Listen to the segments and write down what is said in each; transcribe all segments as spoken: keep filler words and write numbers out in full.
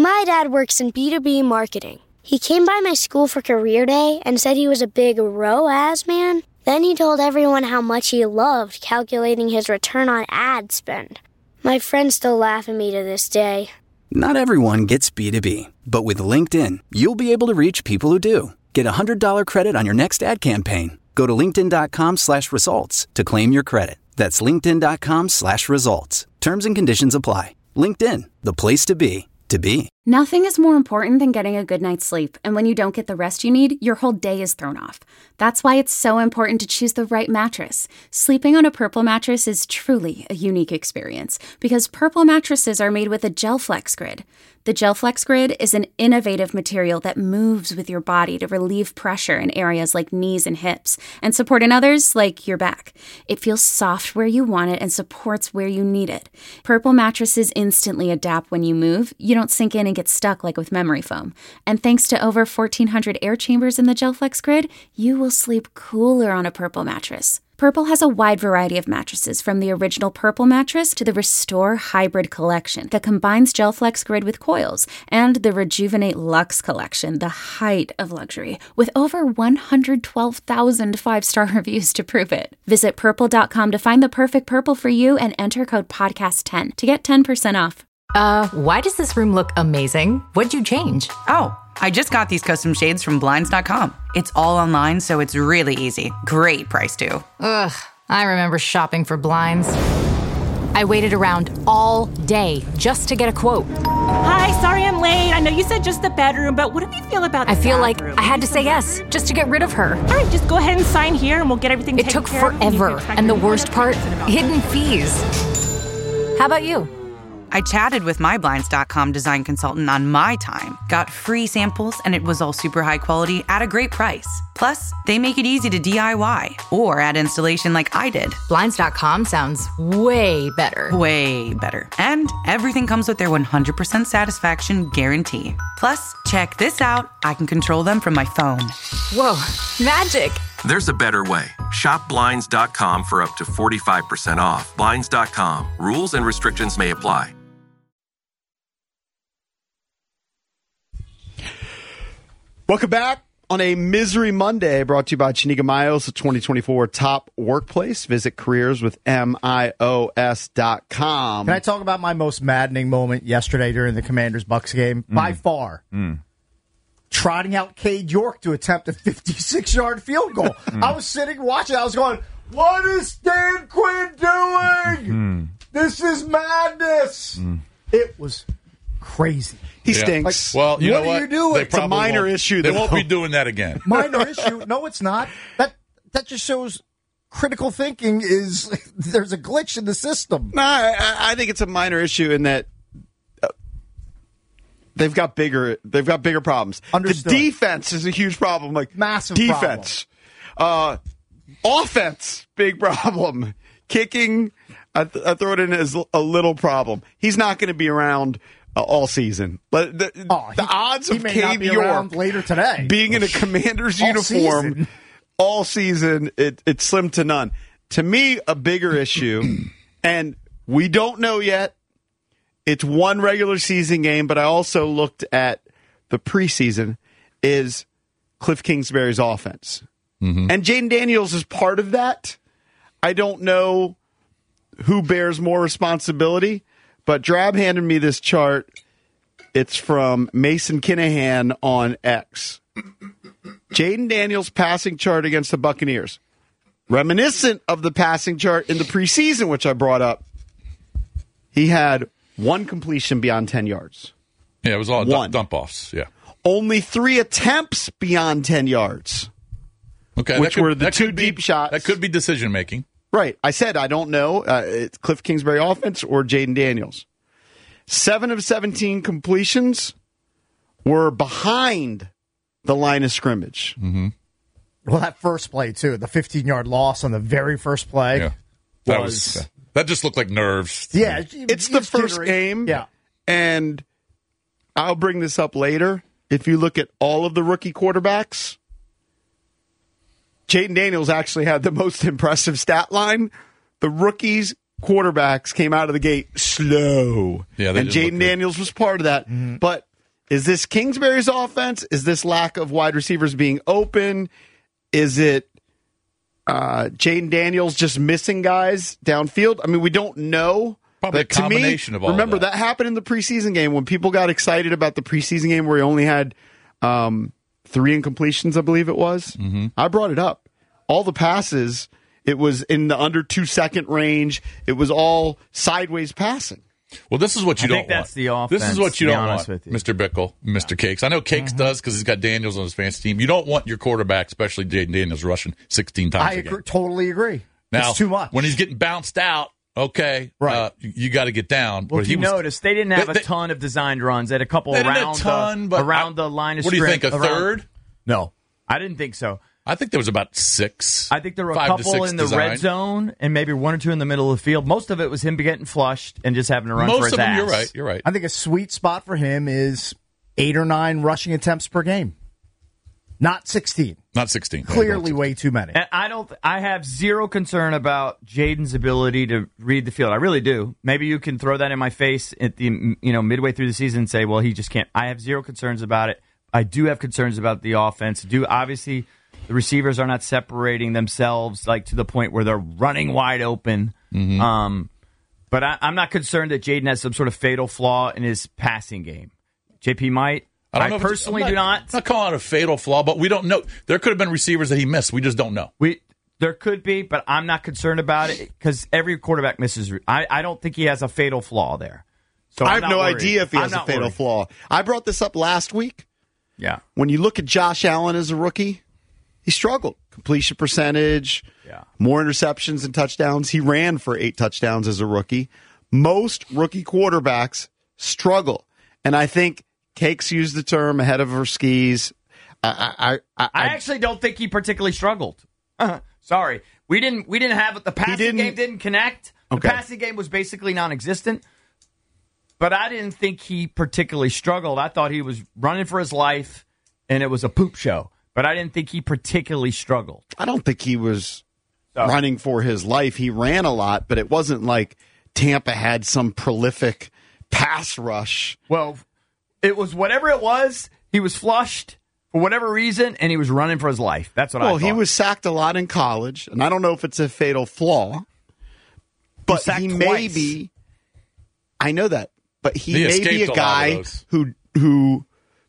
My dad works in B two B marketing. He came by my school for career day and said he was a big R O A S man. Then he told everyone how much he loved calculating his return on ad spend. My friends still laugh at me to this day. Not everyone gets B two B, but with LinkedIn, you'll be able to reach people who do. Get a one hundred dollars credit on your next ad campaign. Go to linkedin.com slash results to claim your credit. That's linkedin.com slash results. Terms and conditions apply. LinkedIn, the place to be, to be. Nothing is more important than getting a good night's sleep, and when you don't get the rest you need, your whole day is thrown off. That's why it's so important to choose the right mattress. Sleeping on a Purple mattress is truly a unique experience, because Purple mattresses are made with a GelFlex Grid. The GelFlex Grid is an innovative material that moves with your body to relieve pressure in areas like knees and hips, and support in others like your back. It feels soft where you want it and supports where you need it. Purple mattresses instantly adapt when you move. You don't sink in and get stuck like with memory foam. And thanks to over fourteen hundred air chambers in the GelFlex Grid, you will sleep cooler on a Purple mattress. Purple has a wide variety of mattresses, from the original Purple mattress to the Restore Hybrid collection that combines GelFlex Grid with coils, and the Rejuvenate Luxe collection, the height of luxury, with over one hundred twelve thousand five-star reviews to prove it. Visit purple dot com to find the perfect Purple for you and enter code podcast ten to get ten percent off. Uh, why does this room look amazing? What'd you change? Oh, I just got these custom shades from Blinds dot com. It's all online, so it's really easy. Great price, too. Ugh, I remember shopping for blinds. I waited around all day just to get a quote. Hi, sorry I'm late. I know you said just the bedroom, but what do you feel about the I feel bathroom? like I had to say yes just to get rid of her. All right, just go ahead and sign here and we'll get everything It taken took care of. forever, and the worst part, hidden fees. How about you? I chatted with my Blinds dot com design consultant on my time, got free samples, and it was all super high quality at a great price. Plus, they make it easy to D I Y or add installation like I did. Blinds dot com sounds way better. Way better. And everything comes with their one hundred percent satisfaction guarantee. Plus, check this out. I can control them from my phone. Whoa, magic. There's a better way. Shop Blinds dot com for up to forty-five percent off. Blinds dot com. Rules and restrictions may apply. Welcome back on a Misery Monday, brought to you by Chiniga Miles, the twenty twenty-four Top Workplace. Visit careers with M I O S dot com. Can I talk about my most maddening moment yesterday during the Commanders-Bucks game? Mm. By far. Mm. Trotting out Cade York to attempt a fifty-six-yard field goal. mm. I was sitting watching. I was going, what is Dan Quinn doing? Mm. This is madness. Mm. It was crazy. He yeah. stinks. Like, well, you what know what? Are you doing? They it's a minor won't, issue. They though. won't be doing that again. Minor issue? No, it's not. That that just shows critical thinking is there's a glitch in the system. No, I, I think it's a minor issue in that uh, they've got bigger. They've got bigger problems. Understood. The defense is a huge problem. Like massive defense, uh, offense, big problem. Kicking, I, th- I throw it in as a little problem. He's not going to be around Uh, all season. But the, oh, he, the odds he of may Cade not be York around later today being in a Commander's all uniform season. all season, it, it's slim to none. To me, a bigger issue, and we don't know yet. It's one regular season game, but I also looked at the preseason, is Cliff Kingsbury's offense. Mm-hmm. And Jaden Daniels is part of that. I don't know who bears more responsibility. But Drab handed me this chart. It's from Mason Kinahan on X. Jaden Daniels' passing chart against the Buccaneers. Reminiscent of the passing chart in the preseason, which I brought up. He had one completion beyond ten yards. Yeah, it was all one. dump offs. Yeah. Only three attempts beyond ten yards. Okay. Which could, were the two be, deep shots. That could be decision making. Right. I said I don't know. Uh, it's Cliff Kingsbury offense or Jaden Daniels. Seven of seventeen completions were behind the line of scrimmage. Mm-hmm. Well, that first play, too, the fifteen-yard loss on the very first play. Yeah. That was, was that just looked like nerves. Yeah. It's the first jittery. game. Yeah. And I'll bring this up later. If you look at all of the rookie quarterbacks, Jaden Daniels actually had the most impressive stat line. The rookies quarterbacks came out of the gate slow. Yeah, they and didn't Jaden look good. Daniels was part of that. Mm-hmm. But Is this Kingsbury's offense? Is this lack of wide receivers being open? Is it uh, Jaden Daniels just missing guys downfield? I mean, we don't know. Probably but a combination to me, of all remember, of that. that happened in the preseason game when people got excited about the preseason game where he only had um, three incompletions, I believe it was. Mm-hmm. I brought it up. All the passes, it was in the under two-second range. It was all sideways passing. Well, this is what you I don't think that's want. the offense, This is what you to be don't want, honest with you. Mister Bickle, Mister Cakes. I know Cakes Mm-hmm. does because he's got Daniels on his fantasy team. You don't want your quarterback, especially Jaden Daniels, rushing sixteen times I a game. agree, totally agree. Now, it's too much. when he's getting bounced out, okay, Right. uh, you, you got to get down. Well, But if he you was, notice, they didn't have They- a ton of designed runs. They had a couple They didn't have around, a ton, the, but around I- the line of what do you scrimmage. think, a around- third? No, I didn't think so. I think there was about six. I think there were a five to couple six in the designed. red zone and maybe one or two in the middle of the field. Most of it was him getting flushed and just having to run Most for his of them, ass. you're right. You're right. I think a sweet spot for him is eight or nine rushing attempts per game. Not sixteen. Not sixteen. Clearly way too many. And I don't. I have zero concern about Jaden's ability to read the field. I really do. Maybe you can throw that in my face at the you know midway through the season and say, well, he just can't. I have zero concerns about it. I do have concerns about the offense. Do obviously the receivers are not separating themselves like to the point where they're running wide open. Mm-hmm. Um, but I, I'm not concerned that Jaden has some sort of fatal flaw in his passing game. J P might. I, don't I know if it's- personally I'm do not. I'm not calling it a fatal flaw, but we don't know. There could have been receivers that he missed. We just don't know. We there could be, but I'm not concerned about it because every quarterback misses. I, I don't think he has a fatal flaw there. So I I'm have not no worried. idea if he I'm has a not fatal worried. flaw. I brought this up last week. Yeah. When you look at Josh Allen as a rookie, he struggled. Completion percentage, Yeah. more interceptions and touchdowns. He ran for eight touchdowns as a rookie. Most rookie quarterbacks struggle. And I think Cakes used the term ahead of her skis. I, I, I, I I actually don't think he particularly struggled. Sorry, we didn't. We didn't have the passing didn't- game didn't connect. The Okay. passing game was basically non-existent. But I didn't think he particularly struggled. I thought he was running for his life, and it was a poop show. But I didn't think he particularly struggled. I don't think he was So- running for his life. He ran a lot, but it wasn't like Tampa had some prolific pass rush. Well, it was whatever it was. He was flushed for whatever reason, and he was running for his life. That's what I Well, thought. he was sacked a lot in college, and I don't know if it's a fatal flaw, but sacked he, may twice. be. I know that, but he, He may escaped be a a lot of guy those. who who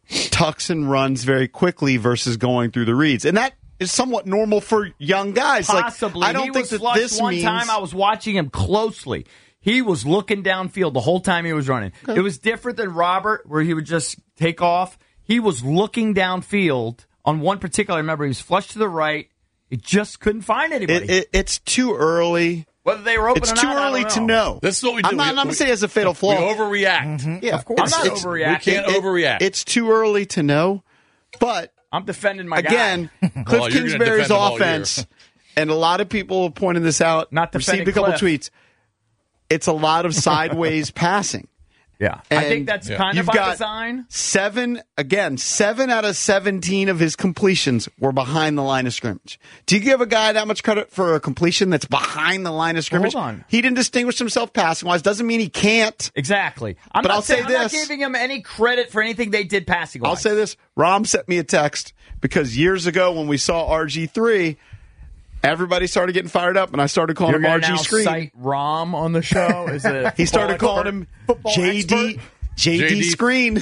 tucks and runs very quickly versus going through the reads, and that is somewhat normal for young guys. Possibly. Like, I don't he think was that flushed this one means. time. I was watching him closely. He was looking downfield the whole time he was running. It was different than Robert, where he would just take off. He was looking downfield on one particular. I remember he was flushed to the right. He just couldn't find anybody. it, it, it's too early. Whether they were open It's or too not, I early don't to know. know. This is what we do. I'm not, We- I'm not we- saying it's a fatal flaw. We overreact. Yeah, Of course. it's- I'm not it's- overreacting. We can't it- overreact. It's too early to know, but I'm defending my again, guy. Cliff Well, you're gonna Kingsbury's defend him all offense, and a lot of people have pointed this out. Not received defending a couple Cliff. tweets. It's a lot of sideways passing. Yeah, I And think that's Yeah. kind You've of by got design. seven again. Seven out of seventeen of his completions were behind the line of scrimmage. Do you give a guy that much credit for a completion that's behind the line of scrimmage? hold on. He didn't distinguish himself passing wise. Doesn't mean he can't. Exactly. I'm But not I'll say saying, I'm not this. giving him any credit for anything they did passing. I'll say this. Rom sent me a text because years ago when we saw R G three, everybody started getting fired up, and I started calling You're him R going to G now Screen. cite Rom on the show? Is it He started calling him J D J D J D Screen.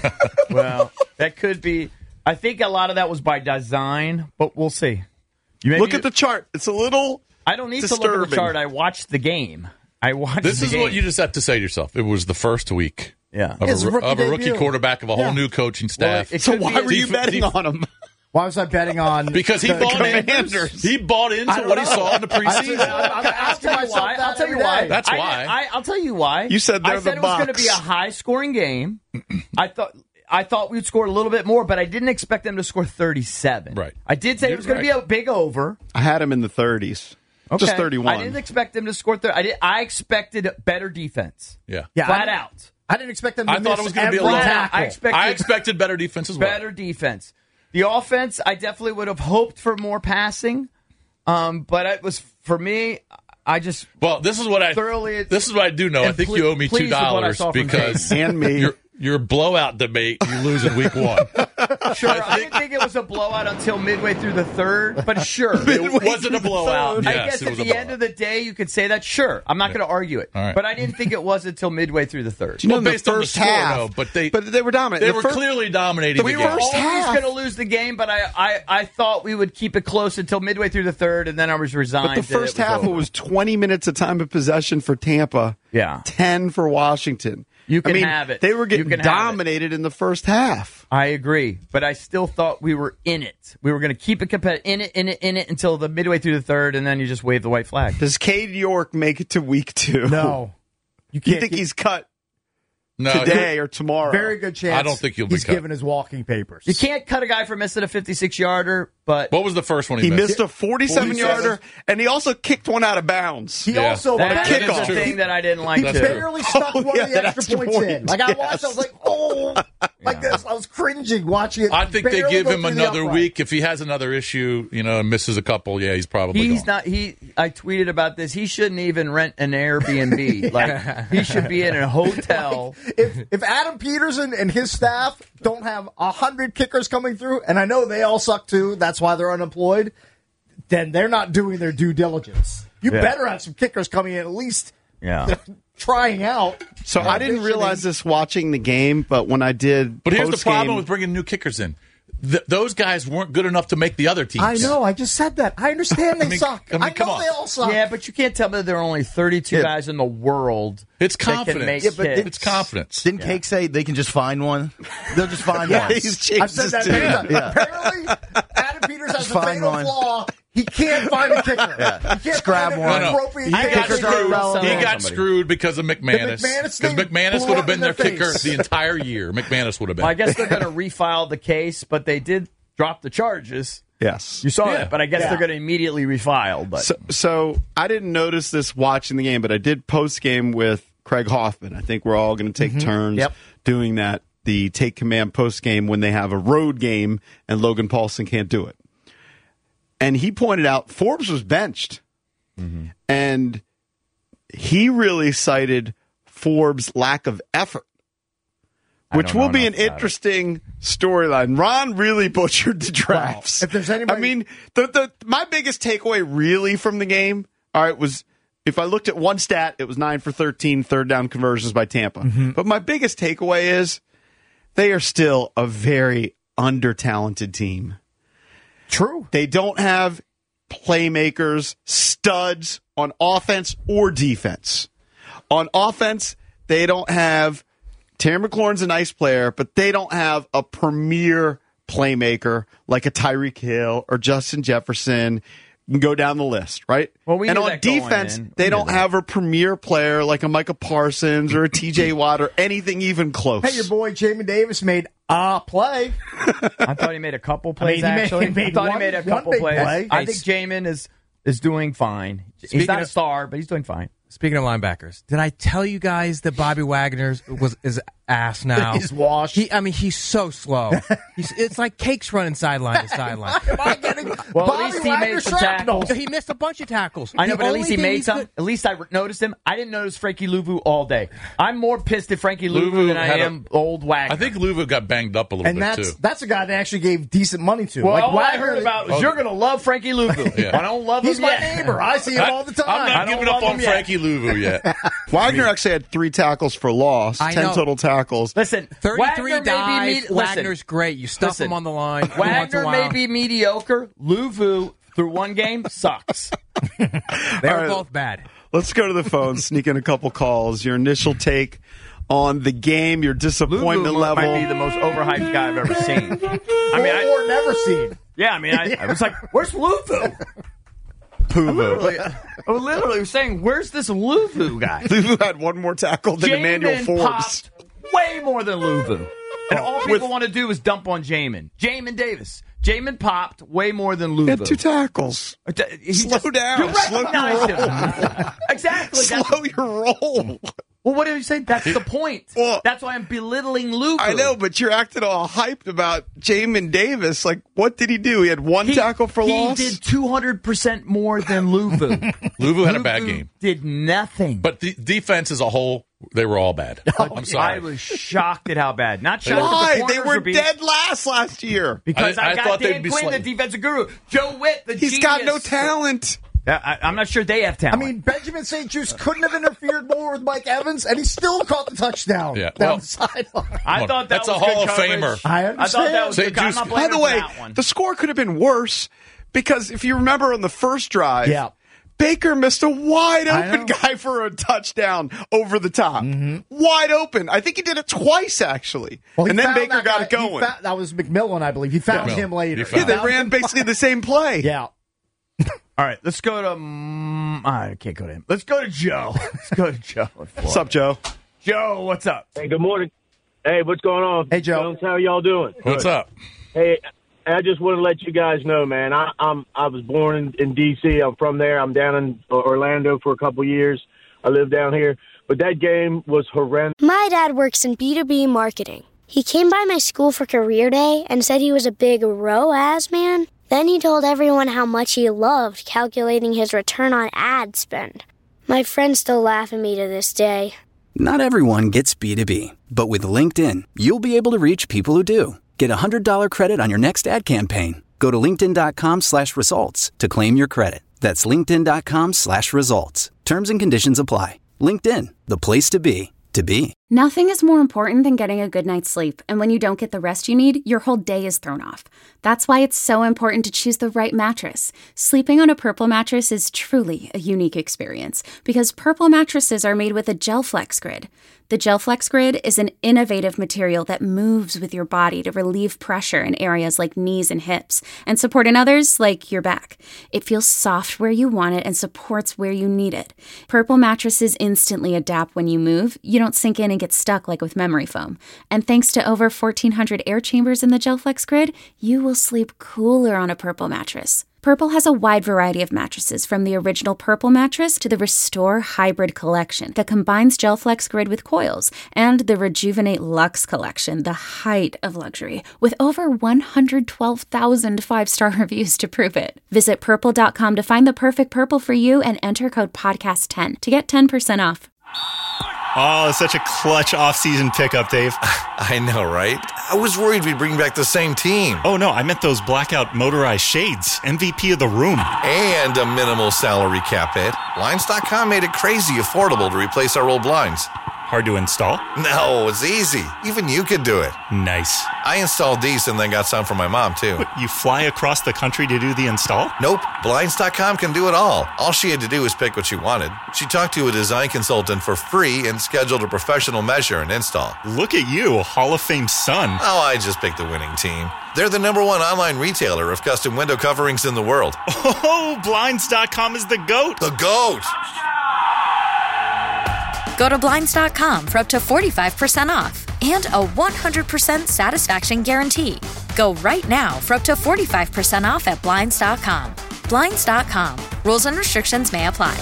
Well, that could be. I think a lot of that was by design, but we'll see. You maybe, Look at the chart. It's a little. I don't need to disturbing. look at the chart. I watched the game. I watched. This the is game. what you just have to say to yourself. It was the first week Yeah. of, His a, rookie of a rookie debut. quarterback of a whole Yeah. new coaching staff. it So could be why a- were you Def- betting def- on him? Why was I betting on? because he the bought in. Commanders. He bought into don't what he know. saw in the I- preseason. I'm I'll asking tell you myself why. that I'll tell you every why. day. That's I, why. I, I'll tell you why. You said they're I said the it was going to Bucks. be a high-scoring game. I thought. I thought we'd score a little bit more, but I didn't expect them to score thirty-seven. Right. I did say You're it was going right. to be a big over. I had him in the thirties. Just Okay. thirty-one. I didn't expect them to score thirty. I did. I expected better defense. Yeah. Yeah, Flat I, out. I didn't expect them to I miss thought it was gonna be a every little- tackle. I expected I expected better defense as well. better defense. The offense, I definitely would have hoped for more passing, um, but it was for me. I just Well, this is what I thoroughly. This is what I do know. I and think ple- you owe me two pleased with what I dollars saw from because And me. you're your blowout debate, you lose in week one. Sure, I didn't think it was a blowout until midway through the third, but sure. It wasn't a blowout. I Yes, guess it at was a the end of the day, you could say that. Sure, I'm not Yeah. going to argue it. All right. But I didn't think it was until midway through the third. You know, Well, in the based on the first score, half, though, but they- but they were dominant. They The were first- clearly dominating we the were game. always half. going to lose the game, but I, I, I thought we would keep it close until midway through the third, and then I was resigned. But the that first it was half, over. it was twenty minutes of time of possession for Tampa. Yeah. ten for Washington. You can I mean, have it. They were You getting can have it. dominated in the first half. I agree, but I still thought we were in it. We were going to keep it competitive, in it, in it, in it until the midway through the third, and then you just wave the white flag. Does Cade York make it to week two? No. You You can't think get- he's cut No, today or tomorrow? Very good chance. I don't think he'll be he's cut. given his walking papers. You can't cut a guy for missing a fifty-six yarder, but What was the first one he, He missed? missed a forty-seven forty-seven. yarder, and he also kicked one out of bounds. He Yeah. also that a is kickoff. the thing that I didn't like he That's too. true. barely stuck Oh, one yeah, of the that extra extra points point. in. Like I Yes. watched, I was like, oh, like this. I was cringing watching it. I think they barely give go him through the another upright. week. If he has another issue, you know, and misses a couple, yeah, he's probably He's gone. not. He. I tweeted about this. He shouldn't even rent an Airbnb. Like he should be in a hotel. If if Adam Peterson and his staff don't have a hundred kickers coming through, and I know they all suck too, that's why they're unemployed, then they're not doing their due diligence. You Yeah. better have some kickers coming in at least Yeah. trying out. So I didn't realize this watching the game, but when I did, But here's the post-game- problem with bringing new kickers in. Th- those guys weren't good enough to make the other teams. I know. I just said that. I understand they I mean- suck. I mean, I, come know on. they all suck. Yeah, but you can't tell me that there are only thirty-two Yeah. guys in the world. It's that can confidence. make Yeah, but kicks. It's confidence. Didn't Cake say they can just find one? They'll just find Yeah, one. he's changed I've said his that tune. many times. Yeah. Apparently, Adam Peters has Just a find fatal one. flaw. He can't find a kicker. Yeah. He can't Just grab find one. an No, no. appropriate He got kicker. Kickers are screwed. irrelevant. He got Somebody. screwed because of McManus. McManus Because thing McManus blew would up have been in their their kicker face. the entire year. McManus would have been. Well, I guess they're going to refile the case, but they did drop the charges. Yes. You saw Yeah. it, but I guess Yeah. they're going to immediately refile. But So, so I didn't notice this watching the game, but I did post game with Craig Hoffman. I think we're all going to take turns Yep. doing that. The take command post game when they have a road game and Logan Paulson can't do it. And he pointed out Forbes was benched, and he really cited Forbes' lack of effort, which don't know will be an enough about interesting storyline. Ron really butchered the drafts. Well, if there's anybody- I mean, the the my biggest takeaway really from the game, all right, was if I looked at one stat, it was nine for thirteen third down conversions by Tampa. But my biggest takeaway is they are still a very under-talented team. True. They don't have playmakers, studs on offense or defense. On offense, they don't have Terry McLaurin's a nice player, but they don't have a premier playmaker like a Tyreek Hill or Justin Jefferson. You can go down the list, right? Well, we and knew on that going defense, in. they We knew don't that. have a premier player like a Micah Parsons or a T J Watt or anything even close. Hey, your boy Jamin Davis made a play. I thought he made a couple I mean, plays. he made- actually, he made I thought one- he made a one couple big plays. play. I Hey, think s- Jamin is is doing fine. He's Speaking not a of- star, but he's doing fine. Speaking of linebackers, did I tell you guys that Bobby Wagner was is ass now? He's washed. He, I mean, he's so slow. He's, it's like Cake's running sideline to sideline. Am I getting Well, at Bobby least he Wagner made some shrapnel? tackles. He missed a bunch of tackles. I know, The but at only least he thing made he's some. good- At least I re- noticed him. I didn't notice Frankie Louvu all day. I'm more pissed at Frankie Louvu, Louvu than I had a- am old Wagner. I think Louvu got banged up a little And bit that's too. that's a guy that actually gave decent money to. Well, like all I Wagner, heard about was Oh. you're going to love Frankie Louvu. Yeah. I don't love He's him my yet. neighbor. I see him all the time. I'm I not don't giving up love on him yet. Frankie Louvu yet. Wagner actually had three tackles for loss, I ten know. total tackles. Listen, thirty-three Wagner may be dives. me- listen, Wagner's great. You stuff listen, him on the line. every once in a Wagner may while. be mediocre. Louvu through one game sucks. They All were right. both bad. Let's go to the phone, sneak in a couple calls. Your initial take on the game, your disappointment Louvu level. might be the most overhyped guy I've ever seen. I mean, I, or never seen. yeah, I mean, I, I was like, "Where's Louvu?" Literally, I literally was saying, "Where's this Louvu guy?" Louvu had one more tackle than Emmanuel Jamin Forbes. popped way more than Louvu. And all people With- want to do is dump on Jamin. Jamin Davis. Jamin popped way more than Louvu. He had two tackles. He Slow just- down. You Slow your recognize roll. him. Exactly. That's- Slow your roll. well, what did you say? That's the point. Well, That's why I'm belittling Louvu. I know, but you're acting all hyped about Jamin Davis. Like, what did he do? He had one He, tackle for he loss? did two hundred percent more than Louvu. Louvu had a bad Louvu game. Did nothing. But the defense as a whole They were all bad. I'm sorry. I was shocked at how bad. Not shocked. Why? That the They corners were being, dead last last year. because I- I, I got thought they'd Dan be Quinn, slight- the defensive guru, Joe Witt, the He's genius. got no talent. Yeah, I, I'm not sure they have I talent. mean, Benjamin Saint Just couldn't have interfered more with Mike Evans, and he still caught the touchdown Yeah, down well- the sideline. I thought that That's was a Hall good of coverage. Famer. I I thought that was Saint good. I'm Just- not By blaming the him way, for that one. the score could have been worse because if you remember on the first drive, Yeah. Baker missed a wide I open know. guy for a touchdown over the top. Mm-hmm. Wide open. I think he did it twice, actually. Well, he and then found Baker that got guy- it going. he fa- that was McMillan, I believe. He found Yeah. him later. He found yeah, him. they ran basically the same play. Yeah. All right, let's go to. Um, I can't go to him. Let's go to Joe. Let's go to Joe. What's up, Joe? Joe, what's up? Hey, good morning. Hey, what's going on? Hey, Joe. Jones, how y'all doing? What's up? Hey, I just want to let you guys know, man. I, I'm I was born in, in D C. I'm from there. I'm down in Orlando for a couple years. I live down here. But that game was horrendous. My dad works in B two B marketing. He came by my school for career day and said he was a big R O A S man. Then he told everyone how much he loved calculating his return on ad spend. My friends still laugh at me to this day. Not everyone gets B two B, but with LinkedIn, you'll be able to reach people who do. Get a one hundred dollars credit on your next ad campaign. Go to linkedin.com slash results to claim your credit. That's linkedin.com slash results. Terms and conditions apply. LinkedIn, the place to be, to be. Nothing is more important than getting a good night's sleep, and when you don't get the rest you need, your whole day is thrown off. That's why it's so important to choose the right mattress. Sleeping on a Purple mattress is truly a unique experience because Purple mattresses are made with a GelFlex Grid. The GelFlex Grid is an innovative material that moves with your body to relieve pressure in areas like knees and hips and support in others like your back. It feels soft where you want it and supports where you need it. Purple mattresses instantly adapt when you move. You don't sink in and get stuck like with memory foam. And thanks to over fourteen hundred air chambers in the GelFlex Grid, you will sleep cooler on a Purple mattress. Purple has a wide variety of mattresses, from the original Purple mattress to the Restore Hybrid collection that combines GelFlex Grid with coils, and the Rejuvenate Luxe collection, the height of luxury, with over one hundred twelve thousand five-star reviews to prove it. Visit purple dot com to find the perfect Purple for you and enter code podcast ten to get ten percent off. Oh, it's such a clutch off-season pickup, Dave. I know, right? I was worried we'd bring back the same team. Oh, no, I meant those blackout motorized shades. M V P of the room. And a minimal salary cap hit. Blinds dot com made it crazy affordable to replace our old blinds. Hard to install? No, it's easy. Even you could do it. Nice. I installed these and then got some for my mom, too. What, you fly across the country to do the install? Nope. Blinds dot com can do it all. All she had to do was pick what she wanted. She talked to a design consultant for free and scheduled a professional measure and install. Look at you, a Hall of Fame son. Oh, I just picked the winning team. They're the number one online retailer of custom window coverings in the world. Oh, Blinds dot com is the GOAT. The GOAT! Go to Blinds dot com for up to forty-five percent off and a one hundred percent satisfaction guarantee. Go right now for up to forty-five percent off at Blinds dot com. Blinds dot com. Rules and restrictions may apply.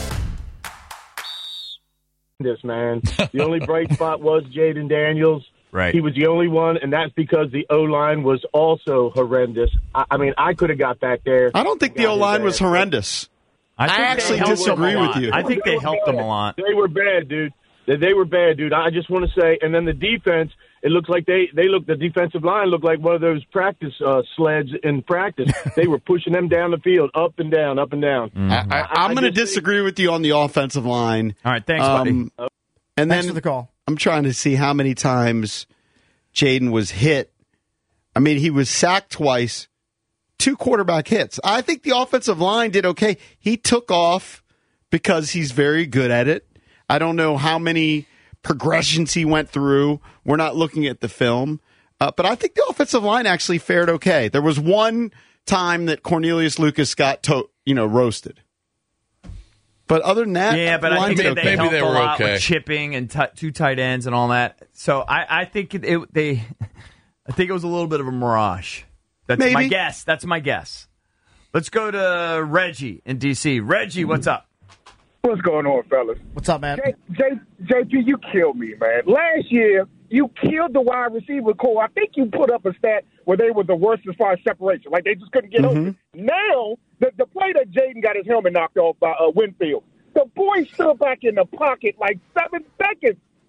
This man, the only bright spot was Jaden Daniels. Right. He was the only one, and that's because the O-line was also horrendous. I, I mean, I could have got back there. I don't think the O-line was horrendous. I, think I they actually helped disagree them a with lot. you. I think they helped them a lot. They were bad, dude. They, they were bad, dude. I just want to say, and then the defense, it looks like they, they look, the defensive line looked like one of those practice uh, sleds in practice. They were pushing them down the field, up and down, up and down. Mm-hmm. I, I, I'm going to disagree think, with you on the offensive line. All right, thanks, um, buddy. And Thanks then for the call. I'm trying to see how many times Jaden was hit. I mean, he was sacked twice, two quarterback hits. I think the offensive line did okay. He took off because he's very good at it. I don't know how many progressions he went through. We're not looking at the film. Uh, but I think the offensive line actually fared okay. There was one time that Cornelius Lucas got to, you know, roasted. But other than that, yeah, but I think they, okay. they helped they were a lot okay. with chipping and t- two tight ends and all that. So I, I think it, it, they, I think it was a little bit of a mirage. That's Maybe. my guess. That's my guess. Let's go to Reggie in D C. Reggie, what's up? What's going on, fellas? What's up, man? J, J, J P, you killed me, man. Last year, you killed the wide receiver core. I think you put up a stat where they were the worst as far as separation. Like, they just couldn't get Mm-hmm. open. Now, the, the play that Jaden got his helmet knocked off by uh, Winfield, the boy stood back in the pocket like seven seconds.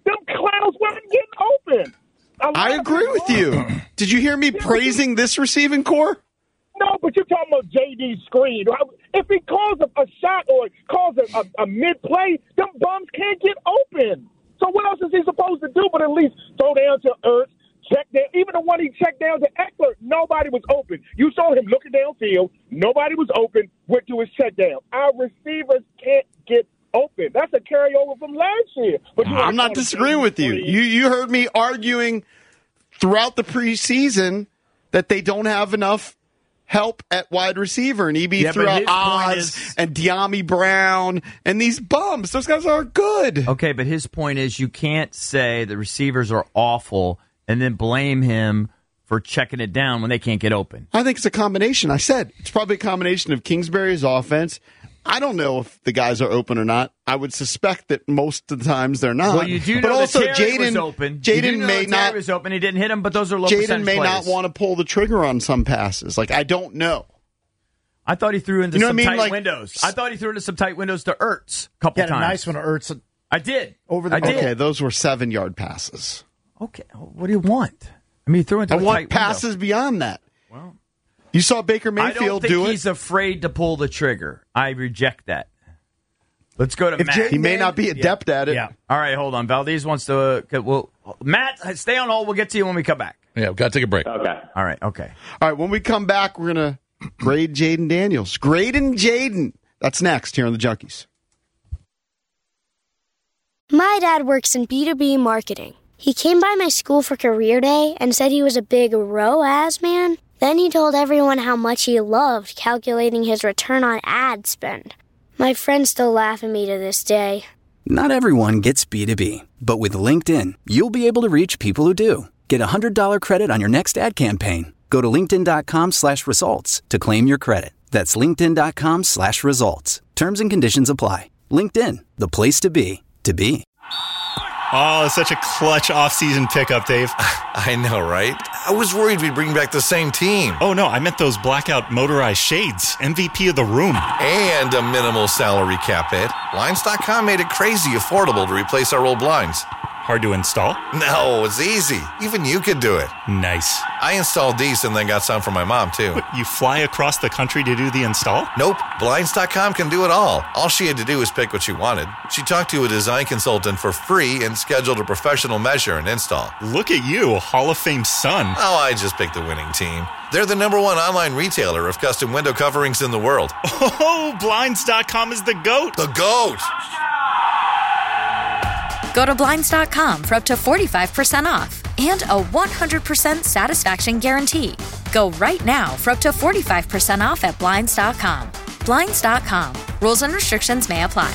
Them clowns weren't getting open. I agree with you. Did you hear me praising this receiving core? No, but you're talking about J D's screen. If he calls a, a shot or calls a, a, a mid-play, them bums can't get open. So what else is he supposed to do but at least throw down to Ertz, check down? Even the one he checked down to Eckler, nobody was open. You saw him looking downfield. Nobody was open, went to his check down. Our receivers can't get open. That's a carryover from last year. But you I'm not disagreeing with you. You you heard me arguing throughout the preseason that they don't have enough help at wide receiver, and E B Yeah, threw but out his point Oz is- and De'Ami Brown and these bums. Those guys are good. Okay, but his point is you can't say the receivers are awful and then blame him for checking it down when they can't get open. I think it's a combination. I said it's probably a combination of Kingsbury's offense. I don't know if the guys are open or not. I would suspect that most of the times they're not. Well, you do but know also that Terry was Jaden open. You do Jaden know may that Terry not was open. He didn't hit him, but those are low Jaden percentage may plays. not want to pull the trigger on some passes. Like I don't know. I thought he threw into You know some what I mean? tight Like- windows. I thought he threw into some tight windows to Ertz a couple He had a times. nice one to Ertz. I did. Over the I did. Okay, those were seven yard passes. Okay, what do you want? I mean, he threw into I a want tight passes window. beyond that. Well, You saw Baker I don't Mayfield think do it. he's afraid to pull the trigger. I reject that. Let's go to If Matt. Jay- He may not be adept at it. Yeah. All right, hold on. Valdez wants to. Uh, get- well, Matt, stay on hold. We'll get to you when we come back. Yeah, we've got to take a break. Okay. All right. Okay. All right, when we come back, we're going to grade Jaden Daniels. Grading Jaden. That's next here on the Junkies. My dad works in B two B marketing. He came by my school for career day and said he was a big R O A S man. Then he told everyone how much he loved calculating his return on ad spend. My friends still laugh at me to this day. Not everyone gets B two B, but with LinkedIn, you'll be able to reach people who do. Get a one hundred dollars credit on your next ad campaign. Go to linkedin.com slash results to claim your credit. That's linkedin.com slash results. Terms and conditions apply. LinkedIn, the place to be, to be. Oh, such a clutch offseason pickup, Dave. I know, right? I was worried we'd bring back the same team. Oh, no, I meant those blackout motorized shades. M V P of the room. And a minimal salary cap hit. Blinds dot com made it crazy affordable to replace our old blinds. Hard to install? No, it's easy. Even you could do it. Nice. I installed these and then got some for my mom, too. But you fly across the country to do the install? Nope. Blinds dot com can do it all. All she had to do was pick what she wanted. She talked to a design consultant for free and scheduled a professional measure and install. Look at you, Hall of Fame son. Oh, I just picked the winning team. They're the number one online retailer of custom window coverings in the world. Oh, Blinds dot com is the GOAT. The GOAT! Go to Blinds dot com for up to forty-five percent off and a one hundred percent satisfaction guarantee. Go right now for up to forty-five percent off at Blinds dot com. Blinds dot com. Rules and restrictions may apply.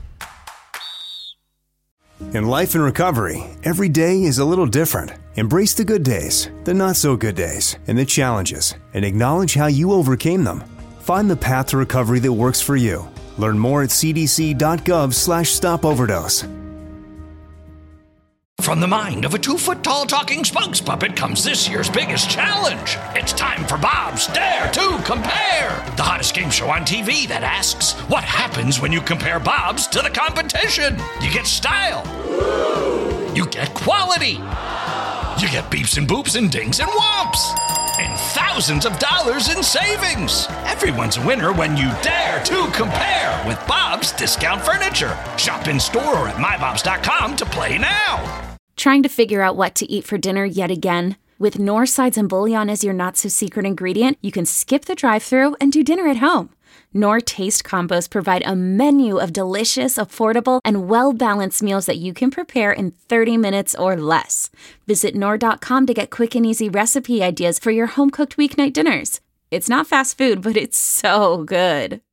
In life and recovery, every day is a little different. Embrace the good days, the not so good days, and the challenges, and acknowledge how you overcame them. Find the path to recovery that works for you. Learn more at cdc.gov slash stop overdose. From the mind of a two-foot-tall talking spokes puppet comes this year's biggest challenge. It's time for Bob's Dare to Compare, the hottest game show on T V that asks, what happens when you compare Bob's to the competition? You get style. You get quality. You get beeps and boops and dings and whomps. And thousands of dollars in savings. Everyone's a winner when you dare to compare with Bob's Discount Furniture. Shop in store or at my bobs dot com to play now. Trying to figure out what to eat for dinner yet again? With Knorr sides and bouillon as your not-so-secret ingredient, you can skip the drive-thru and do dinner at home. Knorr Taste Combos provide a menu of delicious, affordable, and well-balanced meals that you can prepare in thirty minutes or less. Visit Knorr dot com to get quick and easy recipe ideas for your home-cooked weeknight dinners. It's not fast food, but it's so good.